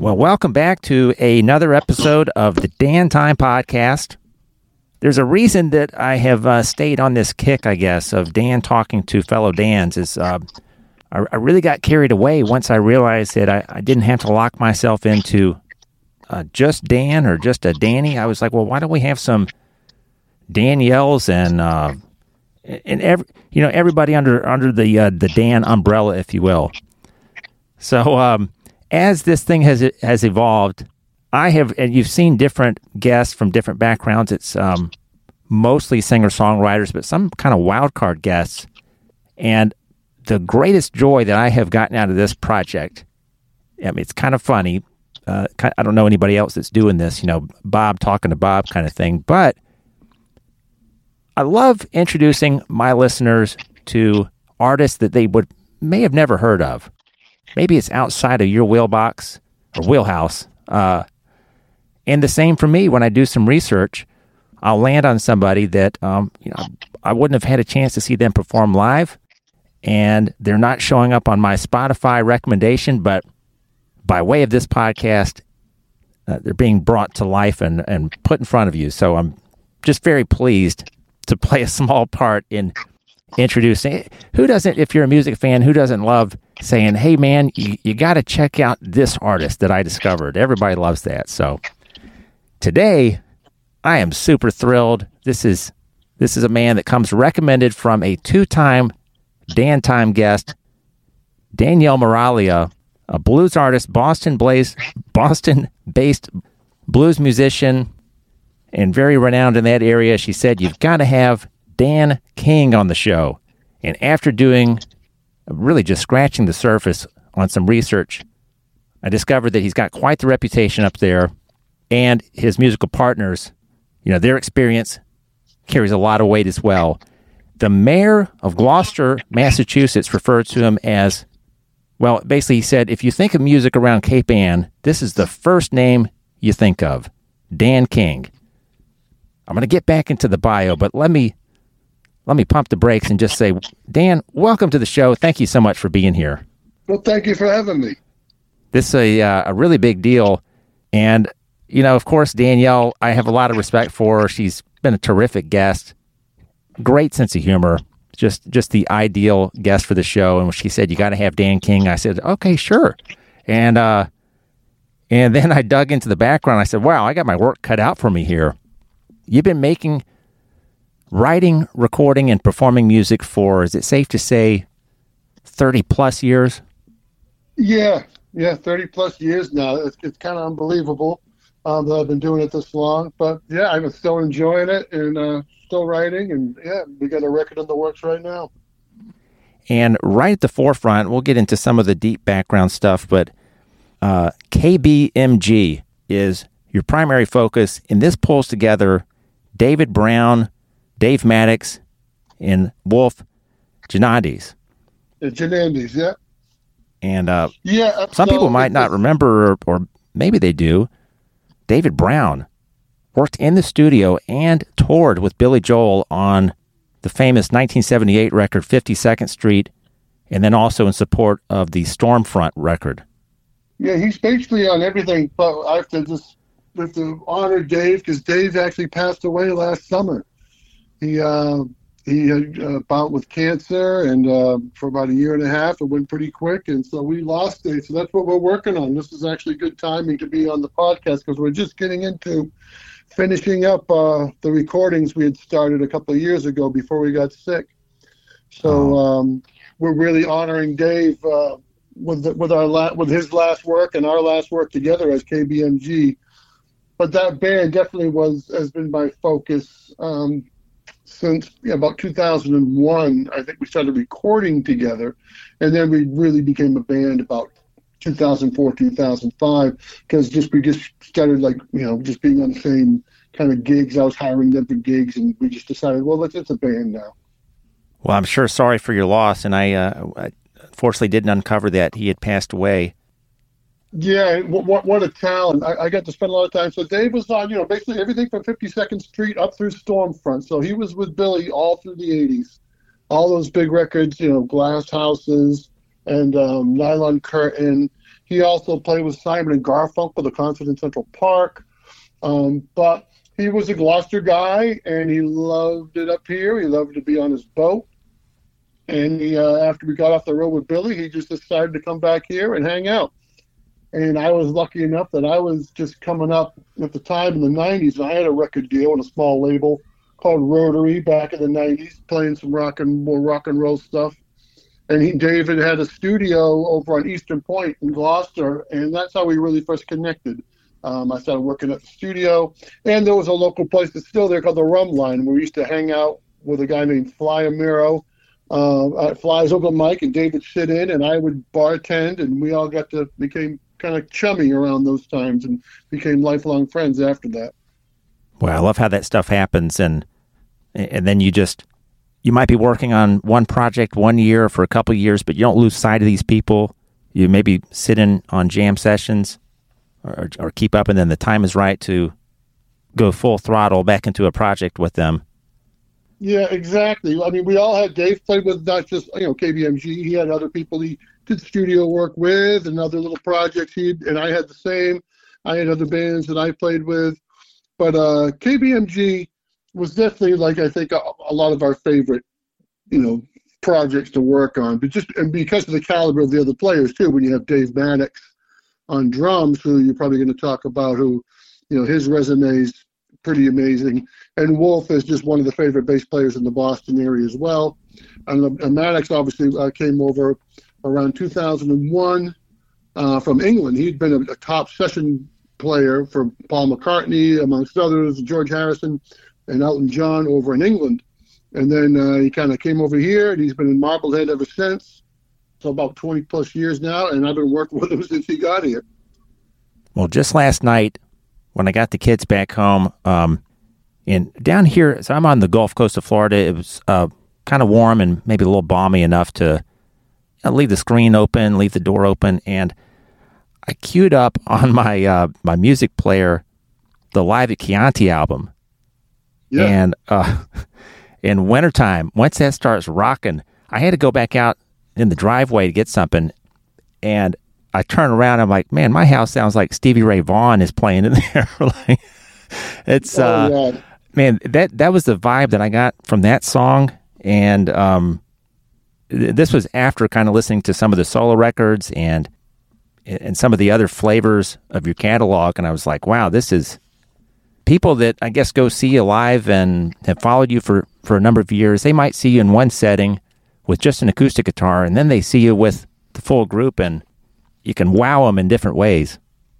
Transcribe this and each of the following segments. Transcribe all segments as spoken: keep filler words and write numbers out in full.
Well, welcome back to another episode of the Dan Time Podcast. There's a reason that I have uh, stayed on this kick, I guess, of Dan talking to fellow Dans. Is uh, I, I really got carried away once I realized that I, I didn't have to lock myself into uh, just Dan or just a Danny. I was like, well, why don't we have some Danielles and uh, and every, you know, everybody under under the uh, the Dan umbrella, if you will. So um, as this thing has has evolved, I have, and you've seen different guests from different backgrounds. It's um, mostly singer-songwriters, but some kind of wild card guests. And the greatest joy that I have gotten out of this project, I mean, it's kind of funny. Uh, I don't know anybody else that's doing this, you know, Bob talking to Bob kind of thing. But I love introducing my listeners to artists that they would may have never heard of. Maybe it's outside of your wheelbox or wheelhouse. Uh, and the same for me when I do some research. I'll land on somebody that um, you know I wouldn't have had a chance to see them perform live, and they're not showing up on my Spotify recommendation, but by way of this podcast, uh, they're being brought to life and, and put in front of you. So I'm just very pleased to play a small part in introducing. Who doesn't, if you're a music fan, who doesn't love saying, hey man, you, you got to check out this artist that I discovered. Everybody loves that. So today I am super thrilled. This is this is a man that comes recommended from a two-time Dan Time guest, Danielle Moralia, a blues artist, Boston Blaze, Boston-based blues musician, and very renowned in that area. She said, you've got to have Dan King on the show. And after doing, really just scratching the surface on some research, I discovered that he's got quite the reputation up there, and his musical partners, you know, their experience carries a lot of weight as well. The mayor of Gloucester, Massachusetts, referred to him as, well, basically he said, if you think of music around Cape Ann, this is the first name you think of, Dan King. I'm going to get back into the bio, but let me let me pump the brakes and just say, Dan, welcome to the show. Thank you so much for being here. Well, thank you for having me. This is a, uh, a really big deal. And, you know, of course, Danielle, I have a lot of respect for her. She's been a terrific guest. Great sense of humor. Just just the ideal guest for the show. And when she said, you got to have Dan King, I said, okay, sure. And, uh, and then I dug into the background. I said, wow, I got my work cut out for me here. You've been making, writing, recording, and performing music for, is it safe to say, thirty plus years? Yeah, yeah, thirty plus years now. It's, it's kind of unbelievable um, that I've been doing it this long. But yeah, I'm still enjoying it and uh, still writing. And yeah, we got a record in the works right now. And right at the forefront, we'll get into some of the deep background stuff, but uh, K B M G is your primary focus. And this pulls together David Brown, Dave Maddox, and Wolf Janandes. Uh, Janandes, yeah. And uh, yeah, some so people might not remember, or, or maybe they do, David Brown worked in the studio and toured with Billy Joel on the famous nineteen seventy-eight record, fifty-second Street, and then also in support of the Stormfront record. Yeah, he's basically on everything, but I have to just have to honor Dave, because Dave actually passed away last summer. He uh, he had a bout with cancer, and uh, for about a year and a half, it went pretty quick, and so we lost Dave. So that's what we're working on. This is actually good timing to be on the podcast, because we're just getting into finishing up uh, the recordings we had started a couple of years ago before we got sick. So um, we're really honoring Dave uh, with the, with our la- with his last work and our last work together as K B M G. But that band definitely was has been my focus um, since yeah, about two thousand one. I think we started recording together, and then we really became a band about two thousand four, two thousand five, because just we just started like you know just being on the same kind of gigs. I was hiring them for gigs, and we just decided, well, let's it's a band now. Well, I'm sure sorry for your loss, and I, uh, I unfortunately didn't uncover that he had passed away. Yeah, what what a talent. I, I got to spend a lot of time. So Dave was on, you know, basically everything from fifty-second Street up through Stormfront. So he was with Billy all through the eighties. All those big records, you know, Glass Houses, and um, Nylon Curtain. He also played with Simon and Garfunkel, the concert in Central Park. Um, but he was a Gloucester guy, and he loved it up here. He loved to be on his boat. And he, uh, after we got off the road with Billy, he just decided to come back here and hang out. And I was lucky enough that I was just coming up at the time in the nineties. I had a record deal on a small label called Rotary back in the nineties, playing some rock and more rock and roll stuff. And he, David had a studio over on Eastern Point in Gloucester, and that's how we really first connected. Um, I started working at the studio, and there was a local place that's still there called the Rum Line, where we used to hang out with a guy named Fly Amiro. Uh, at Fly's open mic, and David sit in, and I would bartend, and we all got to became kind of chummy around those times and became lifelong friends after that. Well, I love how that stuff happens, and and then you just, you might be working on one project one year for a couple of years, but you don't lose sight of these people. You maybe sit in on jam sessions or, or keep up, and then the time is right to go full throttle back into a project with them. Yeah, exactly. I mean, we all had, Dave played with not just, you know, K B M G. He had other people he did studio work with and other little projects. He and I had the same. I had other bands that I played with. But uh, K B M G was definitely, like, I think, a, a lot of our favorite, you know, projects to work on. But just and because of the caliber of the other players, too, when you have Dave Maddox on drums, who you're probably going to talk about, who, you know, his resume is pretty amazing. And Wolf is just one of the favorite bass players in the Boston area as well. And, and Maddox obviously uh, came over around two thousand one uh, from England. He'd been a, a top session player for Paul McCartney, amongst others, George Harrison, and Elton John over in England. And then uh, he kind of came over here, and he's been in Marblehead ever since. So about twenty plus years now, and I've been working with him since he got here. Well, just last night, when I got the kids back home, um, and down here, so I'm on the Gulf Coast of Florida. It was uh, kind of warm and maybe a little balmy enough to you know, leave the screen open, leave the door open, and I queued up on my uh, my music player the Live at Chianti album. Yeah. And uh, in wintertime, once that starts rocking, I had to go back out in the driveway to get something, and I turn around, I'm like, man, my house sounds like Stevie Ray Vaughan is playing in there. Like, it's, oh, uh, yeah. man, that that was the vibe that I got from that song, and um, th- this was after kind of listening to some of the solo records and and some of the other flavors of your catalog, and I was like, wow, this is people that I guess go see you live and have followed you for, for a number of years. They might see you in one setting with just an acoustic guitar, and then they see you with the full group, and you can wow them in different ways.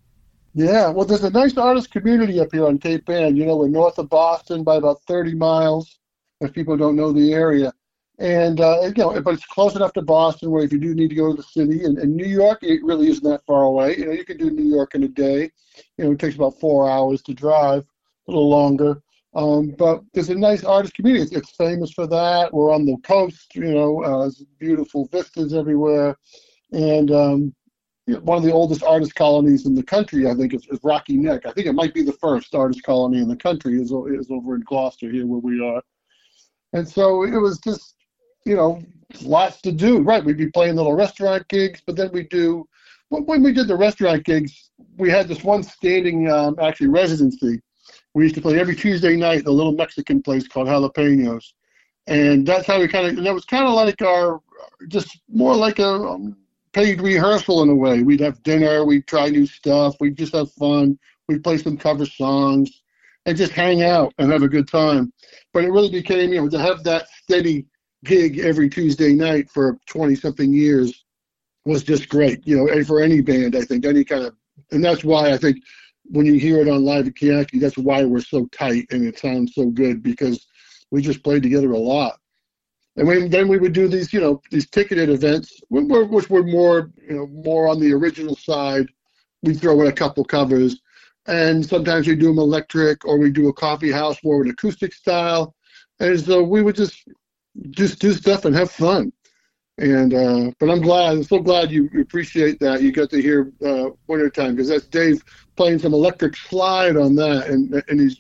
Yeah, well, there's a nice artist community up here on Cape Ann. You know, we're north of Boston by about thirty miles, if people don't know the area. And, uh, you know, but it's close enough to Boston where if you do need to go to the city, and, and New York, it really isn't that far away. You know, you can do New York in a day. You know, it takes about four hours to drive, a little longer. Um, but there's a nice artist community. It's, it's famous for that. We're on the coast, you know, uh, there's beautiful vistas everywhere. And um, one of the oldest artist colonies in the country, I think, is, is Rocky Neck. I think it might be the first artist colony in the country is, is over in Gloucester here where we are. And so it was just, you know, lots to do. Right, we'd be playing little restaurant gigs, but then we do, when we did the restaurant gigs, we had this one standing, um, actually, residency. We used to play every Tuesday night at a little Mexican place called Jalapenos. And that's how we kind of, and that was kind of like our, just more like a um, paid rehearsal in a way. We'd have dinner, we'd try new stuff, we'd just have fun, we'd play some cover songs, and just hang out and have a good time. But it really became, you know, to have that steady gig every Tuesday night for twenty-something years was just great, you know, and for any band, I think, any kind of, and that's why I think when you hear it on Live at Chianti, that's why we're so tight and it sounds so good, because we just played together a lot. And we, then we would do these, you know, these ticketed events, which were more, you know, more on the original side. We'd throw in a couple covers, and sometimes we do them electric, or we do a coffee house more with acoustic style. And so we would just just do stuff and have fun. And uh, but I'm glad, I'm so glad you appreciate that. You got to hear uh, Wintertime, because that's Dave playing some electric slide on that, and and he's.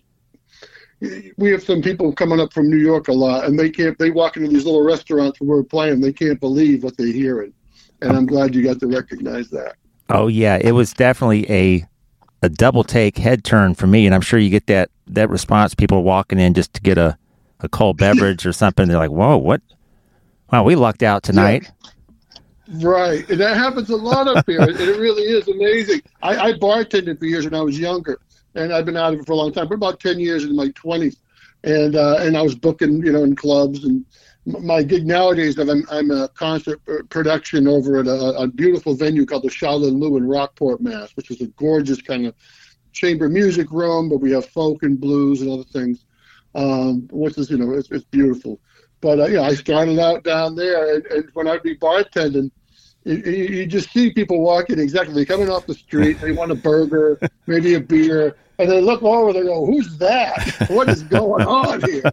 We have some people coming up from New York a lot, and they can't. They walk into these little restaurants where we're playing, they can't believe what they're hearing. and I'm glad you got to recognize that. Oh yeah, it was definitely a a double take head turn for me, and I'm sure you get that that response. People walking in just to get a, a cold beverage or something. They're like, "Whoa, what? Wow, we lucked out tonight." Yeah. Right, and that happens a lot up here. And it really is amazing. I, I bartended for years when I was younger, and I've been out of it for a long time, for about ten years in my twenties, and uh, and I was booking, you know, in clubs. And my gig nowadays, I'm I'm a concert production over at a, a beautiful venue called the Shaolin Lu in Rockport, Mass, which is a gorgeous kind of chamber music room, but we have folk and blues and other things. Um, which is, you know, it's, it's beautiful. But uh, yeah, I started out down there, and, and when I'd be bartending, you, you just see people walking exactly. They're coming off the street. They want a burger, maybe a beer, and they look over. They go, "Who's that? What is going on here?"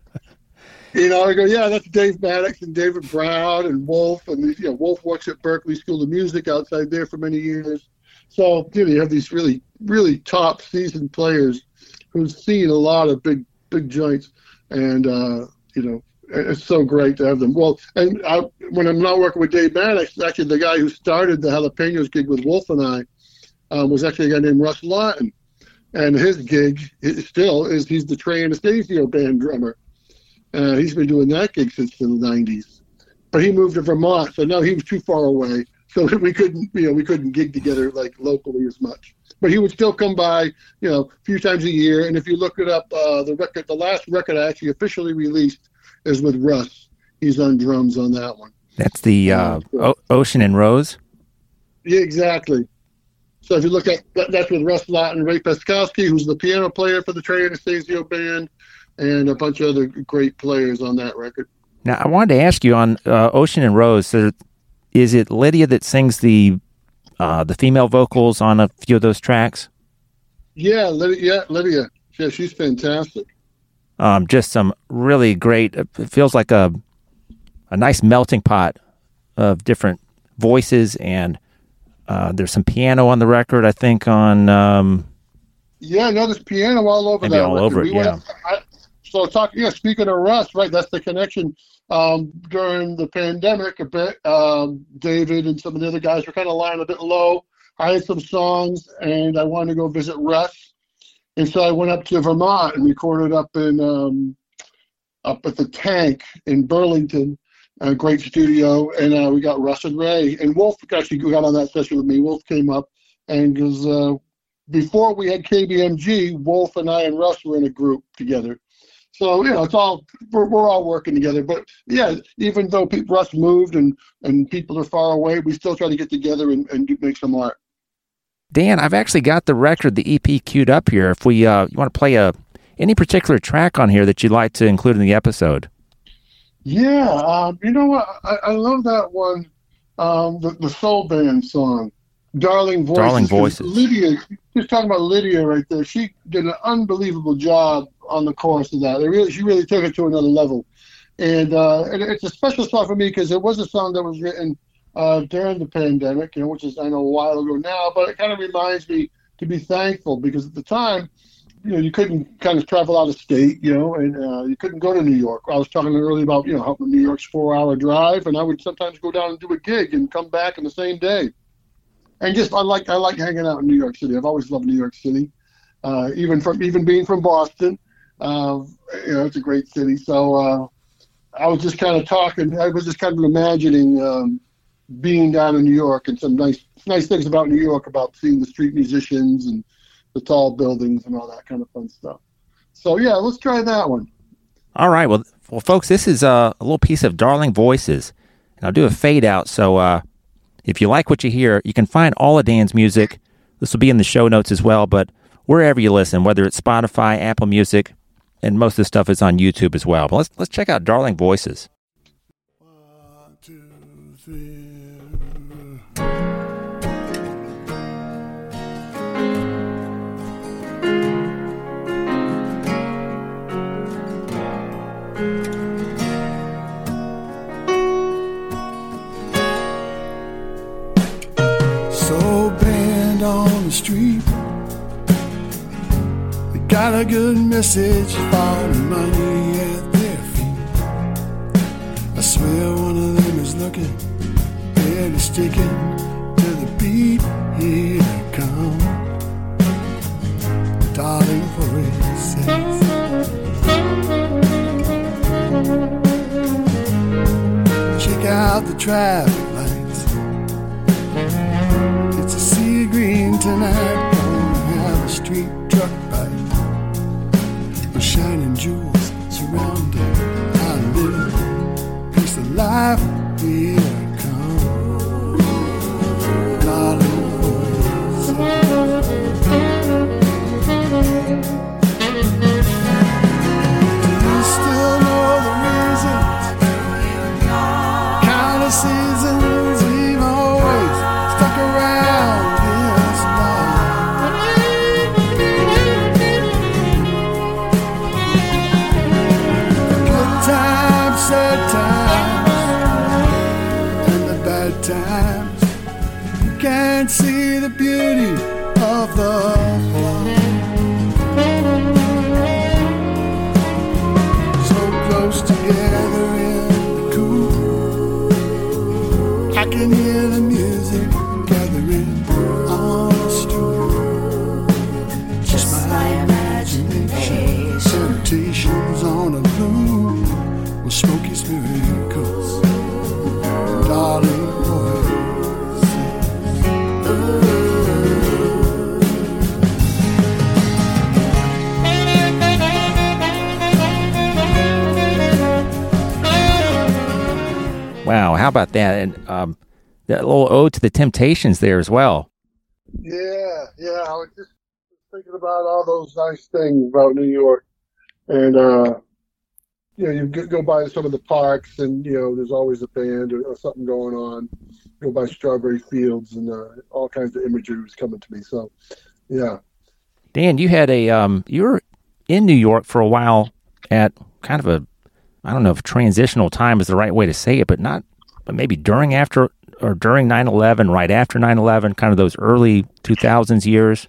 You know, I go, "Yeah, that's Dave Maddox and David Brown and Wolf." And you know, Wolf works at Berklee School of Music outside there for many years. So you know, you have these really, really top seasoned players who've seen a lot of big, big joints, and uh, you know. It's so great to have them. Well, and I, when I'm not working with Dave Maddox, actually the guy who started the Jalapenos gig with Wolf and I um, was actually a guy named Russ Lawton. And his gig is still is he's the Trey Anastasio band drummer. Uh, he's been doing that gig since the nineties. But he moved to Vermont, so now he was too far away. So we couldn't, you know, we couldn't gig together like locally as much. But he would still come by, you know, a few times a year. And if you look it up, uh, the record, the last record I actually officially released is with Russ. He's on drums on that one. That's the uh, o- Ocean and Rose? Yeah, exactly. So if you look at that, that's with Russ Lawton, Ray Peskowski, who's the piano player for the Trey Anastasio band, and a bunch of other great players on that record. Now, I wanted to ask you on uh, Ocean and Rose, so is it Lydia that sings the uh, the female vocals on a few of those tracks? Yeah, Lydia. Yeah, Lydia. Yeah, she's fantastic. Um, just some really great, it feels like a a nice melting pot of different voices, and uh, there's some piano on the record, I think, on... Um, yeah, no, there's piano all over maybe that all record. over it, we yeah. Went, I, so, talk, yeah, speaking of Russ, right, that's the connection. Um, during the pandemic a bit, um, David and some of the other guys were kind of lying a bit low. I had some songs, and I wanted to go visit Russ. And so I went up to Vermont and recorded up in um, up at the Tank in Burlington, a great studio, and uh, we got Russ and Ray. And Wolf actually got on that session with me. Wolf came up, and because uh, before we had K B M G, Wolf and I and Russ were in a group together. So you know, it's all we're, we're all working together. But yeah, even though people, Russ moved and and people are far away, we still try to get together and, and do, make some art. Dan, I've actually got the record, the E P, queued up here. If we, uh, you want to play a any particular track on here that you'd like to include in the episode? Yeah, um, you know what? I, I love that one, um, the, the Soul Band song, "Darling Voices." Darling Voices. Lydia, just talking about Lydia right there. She did an unbelievable job on the chorus of that. They really, she really took it to another level, and uh, and it's a special song for me because it was a song that was written Uh, during the pandemic, you know, which is I know a while ago now, but it kind of reminds me to be thankful because at the time, you know, you couldn't kind of travel out of state, you know, and uh, you couldn't go to New York. I was talking earlier about, you know, how New York's four-hour drive, and I would sometimes go down and do a gig and come back in the same day. And just I like I like hanging out in New York City. I've always loved New York City, uh, even from even being from Boston. Uh, you know, it's a great city. So uh, I was just kind of talking. I was just kind of imagining. Um, being down in New York and some nice nice things about New York, about seeing the street musicians and the tall buildings and all that kind of fun stuff. So, yeah, let's try that one. All right. Well, well, folks, this is uh, a little piece of Darling Voices, and I'll do a fade out. So uh, if you like what you hear, you can find all of Dan's music. This will be in the show notes as well, but wherever you listen, whether it's Spotify, Apple Music, and most of the stuff is on YouTube as well. But let's, let's check out Darling Voices. One, two, three. Soul band on the street, they got a good message for the money at their feet. I swear one of them is looking and it's sticking to the beat. Here it comes, darling, for it says. Check out the traffic lights. It's a sea green tonight. Gonna have a street truck bite with shining jewels surrounding our little piece of life. Here it comes, darling, for it says. Do you still know the reasons? Kind of seasons we've always stuck around this life. Good times, sad times, and the bad times. You can't see the beauty of the flaw. So close together in the cool, I can hear the music gathering on the stool. Just my imagination, temptations on a loop with smoky miracles, darling, voices. Wow, how about that? And um, that little ode to the Temptations there as well. Yeah, yeah. I was just thinking about all those nice things about New York, and uh, you know, you g- go by some of the parks, and you know, there's always a band or, or something going on. Go by Strawberry Fields, and uh, all kinds of imagery was coming to me. So, yeah. Dan, you had a um, you were in New York for a while at kind of a, I don't know if transitional time is the right way to say it, but not, but maybe during, after, or during nine eleven, right after nine eleven, kind of those early two thousands years.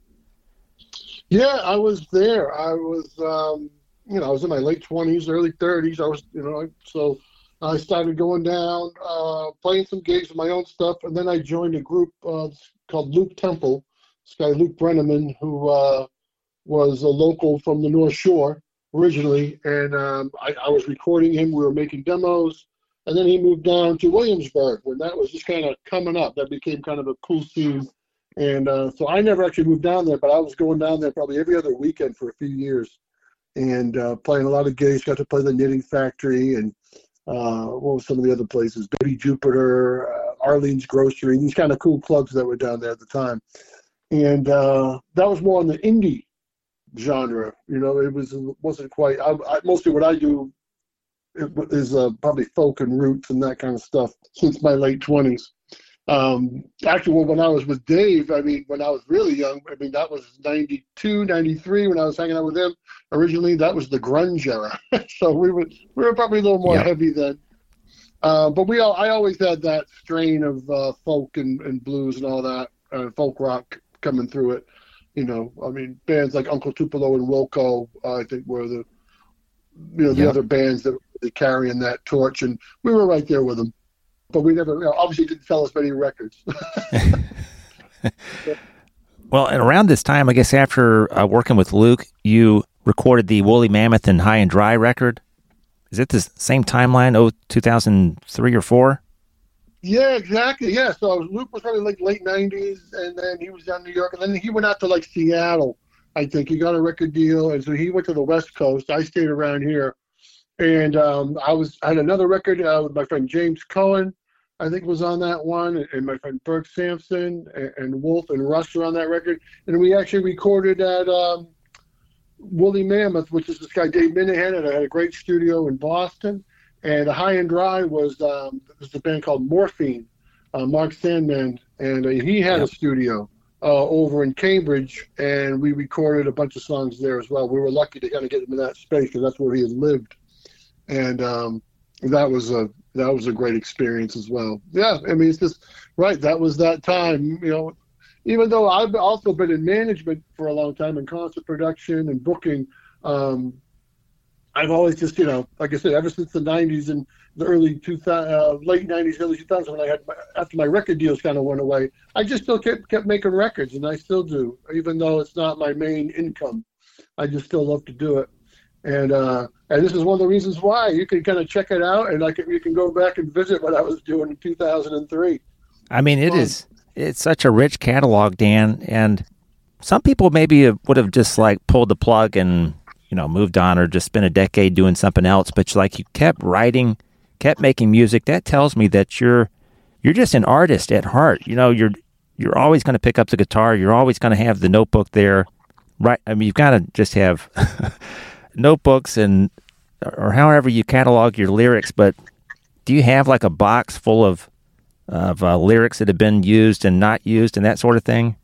Yeah, I was there. I was, um, you know, I was in my late twenties, early thirties. I was, you know, so I started going down, uh, playing some gigs with my own stuff, and then I joined a group uh, called Luke Temple. This guy, Luke Brenneman, who uh, was a local from the North Shore originally, and um, I, I was recording him. We were making demos, and then he moved down to Williamsburg when that was just kind of coming up. That became kind of a cool scene, and uh, so I never actually moved down there, but I was going down there probably every other weekend for a few years, and uh, playing a lot of gigs. Got to play the Knitting Factory, and uh, what was some of the other places? Baby Jupiter, uh, Arlene's Grocery, these kind of cool clubs that were down there at the time, and uh, that was more on the indie genre. You know, it was wasn't quite. I, I, mostly what I do is uh, probably folk and roots and that kind of stuff since my late twenties. Um, actually, well, when I was with Dave, I mean, when I was really young, I mean, that was ninety-two, ninety-three when I was hanging out with him. Originally, that was the grunge era, so we were we were probably a little more Yep. heavy then. Uh, but we all I always had that strain of uh, folk and, and blues and all that, uh, folk rock coming through it. You know, I mean, bands like Uncle Tupelo and Wilco, uh, I think, were the, you know, the Yeah. other bands that were carrying that torch, and we were right there with them. But we never, you know, obviously didn't sell as many records. Well, and around this time, I guess after uh, working with Luke, you recorded the Woolly Mammoth and High and Dry record. Is it the same timeline, oh, two thousand three or four? Yeah, exactly. Yeah, so Luke was probably like late nineties, and then he was down in New York, and then he went out to like Seattle. I think he got a record deal, and so he went to the West Coast. I stayed around here, and um, I was I had another record uh, with my friend James Cohen. I think was on that one, and my friend Burke Sampson and, and Wolf and Russ were on that record, and we actually recorded at um, Woolly Mammoth, which is this guy Dave Minahan, and I had a great studio in Boston. And High and Dry was um, was a band called Morphine, uh, Mark Sandman, and uh, he had Yep. a studio uh, over in Cambridge, and we recorded a bunch of songs there as well. We were lucky to kind of get him in that space because that's where he had lived, and um, that was a that was a great experience as well. Yeah, I mean, it's just right. That was that time, you know. Even though I've also been in management for a long time in concert production and booking. Um, I've always just, you know, like I said, ever since the nineties and the early two thousand, uh, late nineties, early two thousands, when I had my, after my record deals kind of went away, I just still kept kept making records, and I still do, even though it's not my main income. I just still love to do it, and uh, and this is one of the reasons why you can kind of check it out, and I can you can go back and visit what I was doing in two thousand three. I mean, it um, is it's such a rich catalog, Dan, and some people maybe would have just like pulled the plug and, you know, moved on or just spent a decade doing something else, but like you kept writing, kept making music. That tells me that you're you're just an artist at heart. You know, you're you're always going to pick up the guitar. You're always going to have the notebook there, right? I mean, you've got to just have notebooks and or however you catalog your lyrics. But do you have like a box full of of uh, lyrics that have been used and not used and that sort of thing?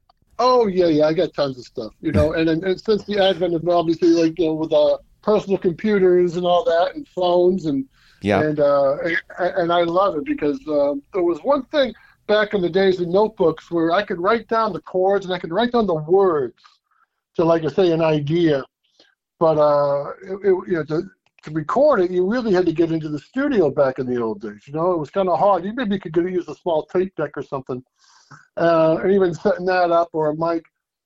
Oh yeah, yeah, I got tons of stuff, you know, and, and, and since the advent of obviously like, you know, with uh, personal computers and all that and phones and yeah, and uh, and, and I love it because uh, there was one thing back in the days of notebooks where I could write down the chords and I could write down the words to, like I say, an idea, but uh, it, it, you know, to, to record it, you really had to get into the studio back in the old days. You know, it was kind of hard. You maybe could use a small tape deck or something. Uh, and even setting that up or a mic,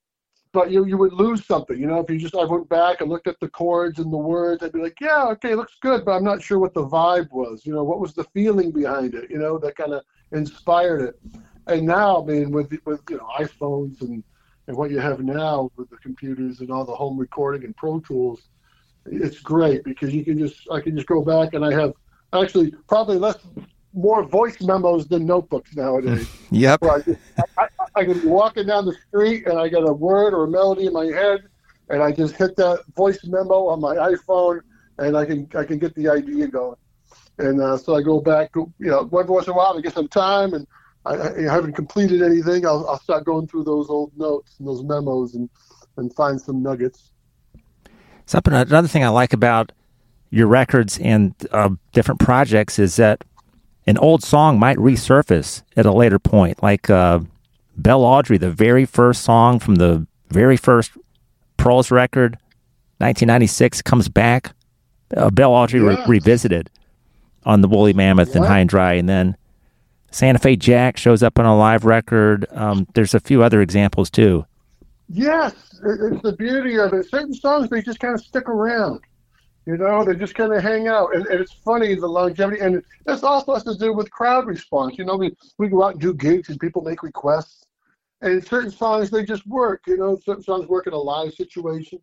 but you you would lose something, you know, if you just, I went back and looked at the chords and the words, I'd be like, yeah, okay, it looks good, but I'm not sure what the vibe was, you know, what was the feeling behind it, you know, that kind of inspired it. And now, I mean, with, with you know, iPhones and, and what you have now with the computers and all the home recording and Pro Tools, it's great because you can just, I can just go back and I have actually probably less more voice memos than notebooks nowadays. Yep. I, just, I, I, I can be walking down the street and I got a word or a melody in my head, and I just hit that voice memo on my iPhone, and I can I can get the idea going. And uh, so I go back, you know, every once in a while to get some time, and I, I haven't completed anything. I'll, I'll start going through those old notes and those memos and, and find some nuggets. Something another thing I like about your records and uh, different projects is that an old song might resurface at a later point, like uh, Belle Audrey, the very first song from the very first Pearls record, nineteen ninety-six, comes back. Uh, Belle Audrey yeah. re- revisited on the Woolly Mammoth yeah. and High and Dry, and then Santa Fe Jack shows up on a live record. Um, there's a few other examples too. Yes, it's the beauty of it. Certain songs, they just kind of stick around. You know, they just kind of hang out. And, and it's funny, the longevity. And this also has to do with crowd response. You know, we, we go out and do gigs and people make requests. And certain songs, they just work. You know, certain songs work in a live situation.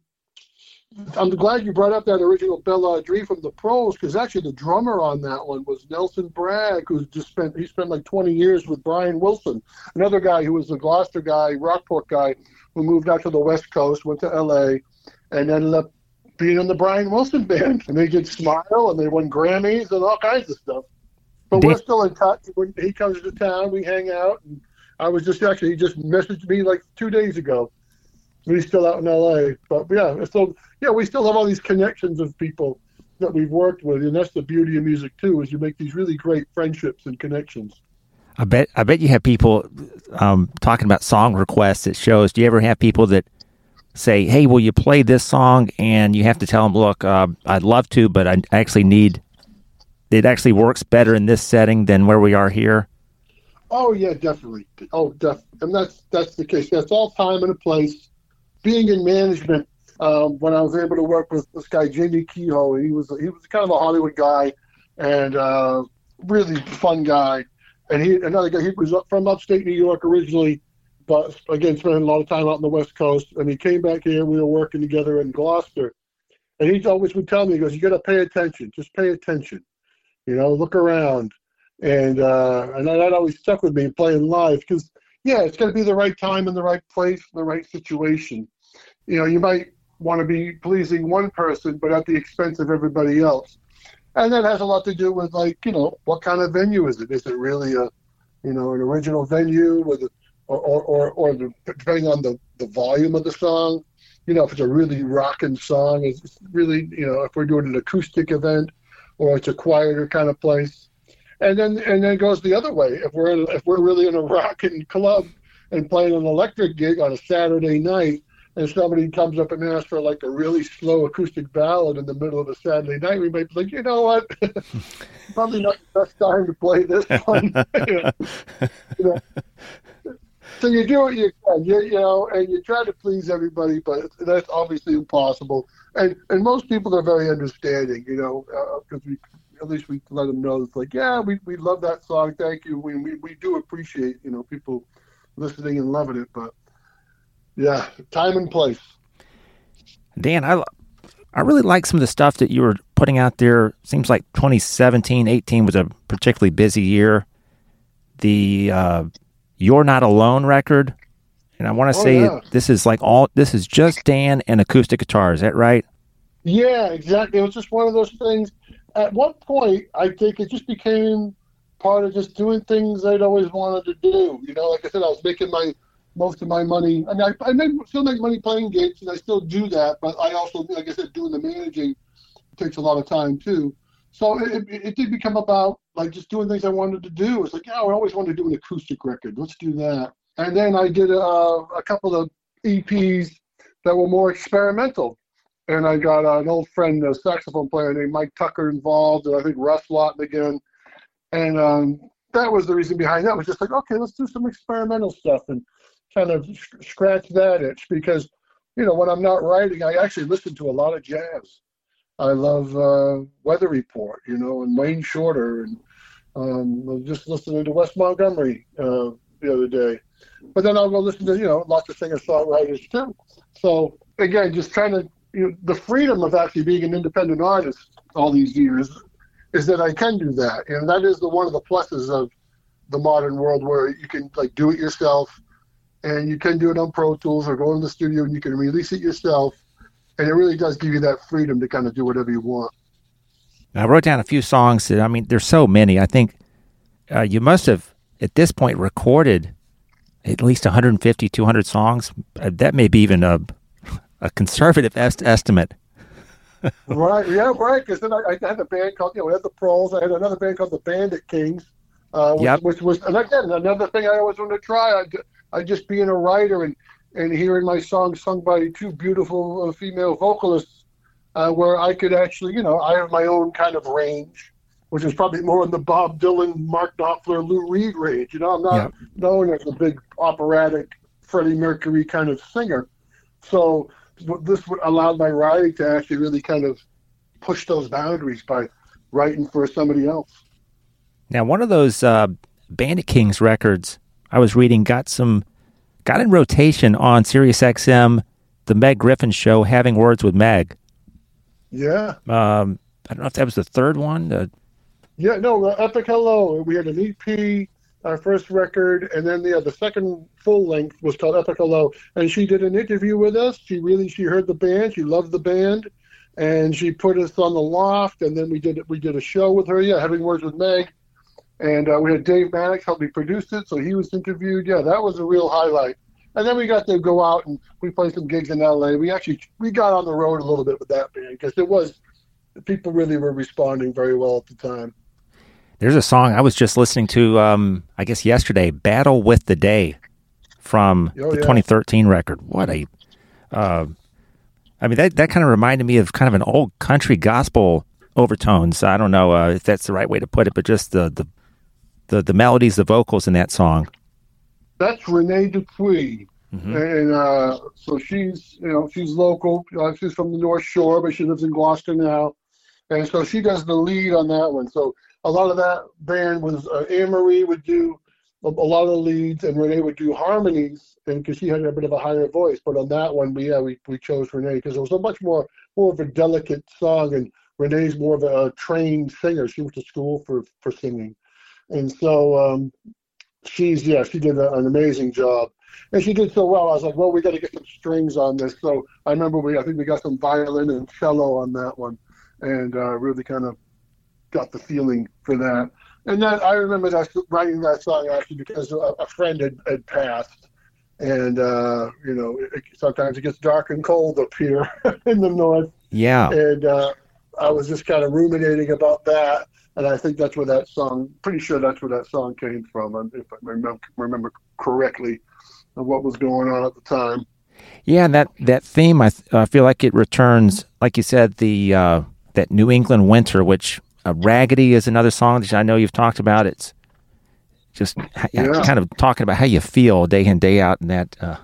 I'm glad you brought up that original Belle Audrey from the Pros, because actually the drummer on that one was Nelson Bragg, who's just spent, he spent like twenty years with Brian Wilson, another guy who was a Gloucester guy, Rockport guy, who moved out to the West Coast, went to L A, and ended up being in the Brian Wilson band, and they did Smile, and they won Grammys and all kinds of stuff. But we're still in touch. When he comes to town, we hang out. And I was just actually, he just messaged me like two days ago. He's still out in L A. But yeah, so yeah, we still have all these connections of people that we've worked with, and that's the beauty of music too, is you make these really great friendships and connections. I bet I bet you have people um, talking about song requests at shows. Do you ever have people that say, hey, will you play this song? And you have to tell them, look, uh, I'd love to, but I actually need, it actually works better in this setting than where we are here. Oh, yeah, definitely. Oh, definitely. And that's, that's the case. That's all time and a place. Being in management, um, when I was able to work with this guy, Jamie Kehoe, he was, he was kind of a Hollywood guy and uh, really fun guy. And he, another guy, he was up from upstate New York originally, but again, spending a lot of time out on the West Coast. And he came back here, and we were working together in Gloucester. And he always would tell me, he goes, you got to pay attention. Just pay attention. You know, look around. And uh, and that always stuck with me playing live because, yeah, it's got to be the right time and the right place, the right situation. You know, you might want to be pleasing one person, but at the expense of everybody else. And that has a lot to do with, like, you know, what kind of venue is it? Is it really a, you know, an original venue with a, or, or, or, or the, depending on the, the volume of the song, you know, if it's a really rocking song, it's really, you know, if we're doing an acoustic event or it's a quieter kind of place. And then and then it goes the other way. If we're in, if we're really in a rocking club and playing an electric gig on a Saturday night, and somebody comes up and asks for like a really slow acoustic ballad in the middle of a Saturday night, we might be like, you know what, probably not the best time to play this one. you know, you know. So you do what you can, you, you know, and you try to please everybody, but that's obviously impossible. And and most people are very understanding, you know, because uh, we at least we let them know it's like, yeah, we, we love that song, thank you. We, we we do appreciate, you know, people listening and loving it, but yeah, time and place. Dan, I I really like some of the stuff that you were putting out there. Seems like twenty seventeen, eighteen was a particularly busy year. The uh, You're Not Alone record, and I want to oh, say yeah. this is like all this is just Dan and acoustic guitar. Is that right? Yeah, exactly. It was just one of those things. At one point, I think it just became part of just doing things I'd always wanted to do. You know, like I said, I was making my most of my money. I mean, I, I make, still make money playing gigs, and I still do that. But I also, like I said, doing the managing takes a lot of time too. So it, it, it did become about like just doing things I wanted to do. It's like, yeah, I always wanted to do an acoustic record. Let's do that. And then I did a, a couple of E Ps that were more experimental. And I got uh, an old friend, a saxophone player named Mike Tucker involved, and I think Russ Lawton again. And um, that was the reason behind that. It was just like, okay, let's do some experimental stuff and kind of scratch that itch. Because, you know, when I'm not writing, I actually listen to a lot of jazz. I love uh, Weather Report, you know, and Wayne Shorter, and um, I was just listening to Wes Montgomery uh, the other day. But then I'll go listen to, you know, lots of singer-songwriters too. So, again, just trying to, you know, the freedom of actually being an independent artist all these years is that I can do that. And that is the one of the pluses of the modern world, where you can, like, do it yourself, and you can do it on Pro Tools or go in the studio and you can release it yourself. And it really does give you that freedom to kind of do whatever you want. I wrote down a few songs that, I mean, there's so many. I think uh, you must have, at this point, recorded at least one hundred fifty, two hundred songs. Uh, that may be even a, a conservative est- estimate. Right, yeah, right. Because then I, I had a band called, you know, we had the Proles. I had another band called the Bandit Kings, uh, which, yep. which was, and again, another thing I always wanted to try. I, I just being a writer and and hearing my songs sung by two beautiful uh, female vocalists, uh, where I could actually, you know, I have my own kind of range, which is probably more in the Bob Dylan, Mark Knopfler, Lou Reed range. You know, I'm not yeah. known as a big operatic Freddie Mercury kind of singer. So this allowed my writing to actually really kind of push those boundaries by writing for somebody else. Now, one of those uh, Bandit Kings records I was reading got some got in rotation on Sirius X M, the Meg Griffin Show, Having Words with Meg. Yeah. Um, I don't know if that was the third one. Uh, yeah, no, uh, Epic Hello. We had an E P, our first record, and then the, uh, the second full length was called Epic Hello. And she did an interview with us. She really, she heard the band. She loved the band. And she put us on the loft, and then we did we did a show with her, yeah, Having Words with Meg. And uh, we had Dave Maddox help me produce it, so he was interviewed. Yeah, that was a real highlight. And then we got to go out and we played some gigs in L A. We actually we got on the road a little bit with that band because it was people really were responding very well at the time. There's a song I was just listening to, um, I guess yesterday, "Battle with the Day" from oh, the yeah. twenty thirteen record. What a, uh, I mean that that kind of reminded me of kind of an old country gospel overtones. I don't know uh, if that's the right way to put it, but just the the the, the melodies, the vocals in that song. That's Renee Dupuy, mm-hmm. and uh, so she's you know she's local. Uh, she's from the North Shore, but she lives in Gloucester now, and so she does the lead on that one. So a lot of that band was uh, Anne Marie would do a, a lot of the leads, and Renee would do harmonies, and because she had a bit of a higher voice. But on that one, we yeah we, we chose Renee because it was a much more more of a delicate song, and Renee's more of a trained singer. She went to school for for singing, and so. Um, She's, yeah, she did a, an amazing job. And she did so well, I was like, well, we got to get some strings on this. So I remember we, I think we got some violin and cello on that one and uh, really kind of got the feeling for that. And then I remember that, writing that song actually because a, a friend had, had passed. And, uh, you know, it, sometimes it gets dark and cold up here in the north. Yeah. And uh, I was just kind of ruminating about that. And I think that's where that song, pretty sure that's where that song came from, if I remember, remember correctly, of what was going on at the time. Yeah, and that, that theme, I, th- I feel like it returns, like you said, the uh, that New England winter, which uh, Raggedy is another song that I know you've talked about. It's just yeah. kind of talking about how you feel day in, day out in that. Uh...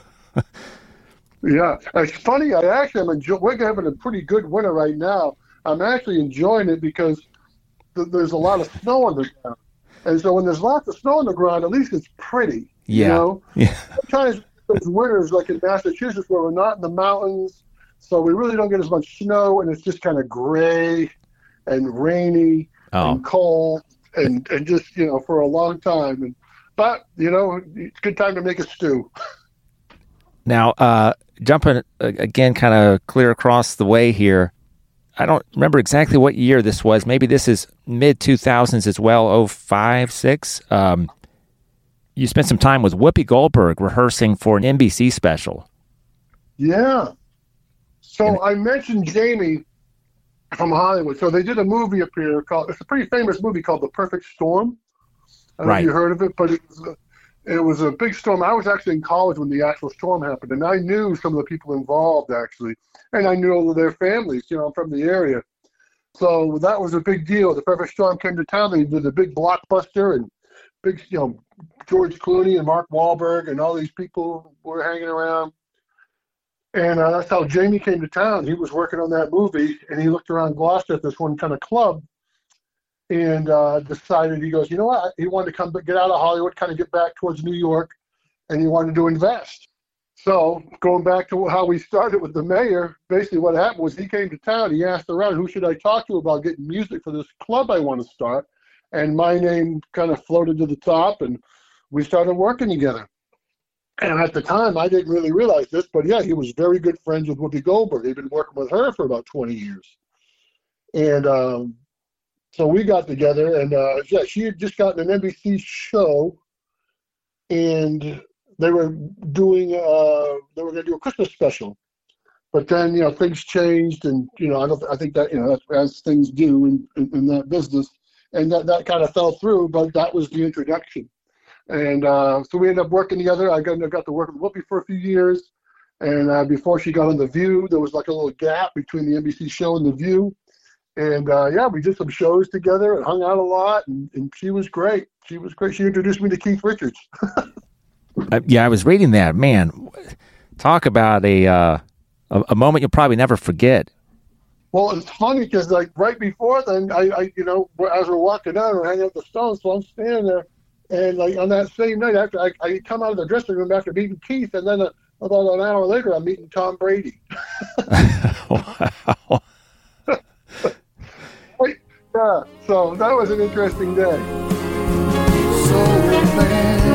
yeah, it's funny. I actually am enjoying, we're having a pretty good winter right now. I'm actually enjoying it because th- there's a lot of snow on the ground. And so when there's lots of snow on the ground, at least it's pretty. Yeah. You know? Yeah. Sometimes those winters, like in Massachusetts, where we're not in the mountains, so we really don't get as much snow, and it's just kind of gray and rainy oh. and cold and, and just, you know, for a long time. And But, you know, it's a good time to make a stew. Now, uh, jumping, uh, again, kind of clear across the way here, I don't remember exactly what year this was. Maybe this is mid two thousands as well, oh five, six. Um, you spent some time with Whoopi Goldberg rehearsing for an N B C special. Yeah. So I mentioned Jamie from Hollywood. So they did a movie up here called, it's a pretty famous movie called The Perfect Storm. I don't right. know if you heard of it, but it was, a, it was a big storm. I was actually in college when the actual storm happened, and I knew some of the people involved, actually. And I knew all of their families, you know, I'm from the area. So that was a big deal. The Perfect Storm came to town. They did a big blockbuster, and big, you know, George Clooney and Mark Wahlberg and all these people were hanging around. And uh, that's how Jamie came to town. He was working on that movie, and he looked around Gloucester at this one kind of club and uh, decided, he goes, you know what? He wanted to come get out of Hollywood, kind of get back towards New York, and he wanted to invest. So going back to how we started with the mayor, basically what happened was he came to town. He asked around, who should I talk to about getting music for this club I want to start? And my name kind of floated to the top, and we started working together. And at the time, I didn't really realize this, but yeah, he was very good friends with Whoopi Goldberg. He'd been working with her for about twenty years. And um, so we got together, and uh, yeah, she had just gotten an N B C show, and they were doing, uh, they were going to do a Christmas special. But then, you know, things changed, and, you know, I don't, I think that, you know, that's, as things do in, in, in that business. And that, that kind of fell through, but that was the introduction. And uh, so we ended up working together. I got, I got to work with Whoopi for a few years. And uh, before she got on The View, there was like a little gap between the N B C show and The View. And uh, yeah, we did some shows together and hung out a lot. And, and she was great. She was great. She introduced me to Keith Richards. uh, yeah, I was reading that. Man, talk about a, uh, a, a moment you'll probably never forget. Well, it's funny because like right before then, I, I you know, as we're walking down, we're hanging out the Stones, so I'm standing there. And like on that same night, after I, I come out of the dressing room after meeting Keith, and then uh, about an hour later, I'm meeting Tom Brady. Wow. Yeah, so that was an interesting day. So man.